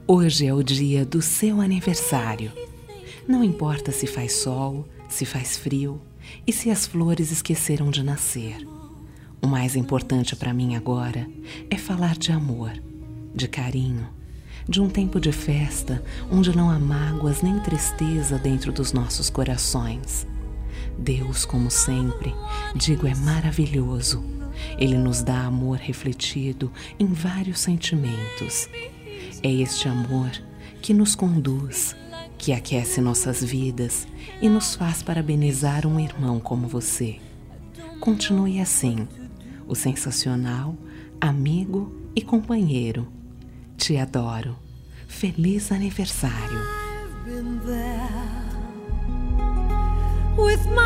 Hoje é o dia do seu aniversário. Não importa se faz sol, se faz frio e se as flores esqueceram de nascer. O mais importante para mim agora é falar de amor, de carinho, de um tempo de festa onde não há mágoas nem tristeza dentro dos nossos corações. Deus, como sempre, digo, é maravilhoso. Ele nos dá amor refletido em vários sentimentos. É este amor que nos conduz, que aquece nossas vidas e nos faz parabenizar um irmão como você. Continue assim, o sensacional, amigo e companheiro. Te adoro. Feliz aniversário. With my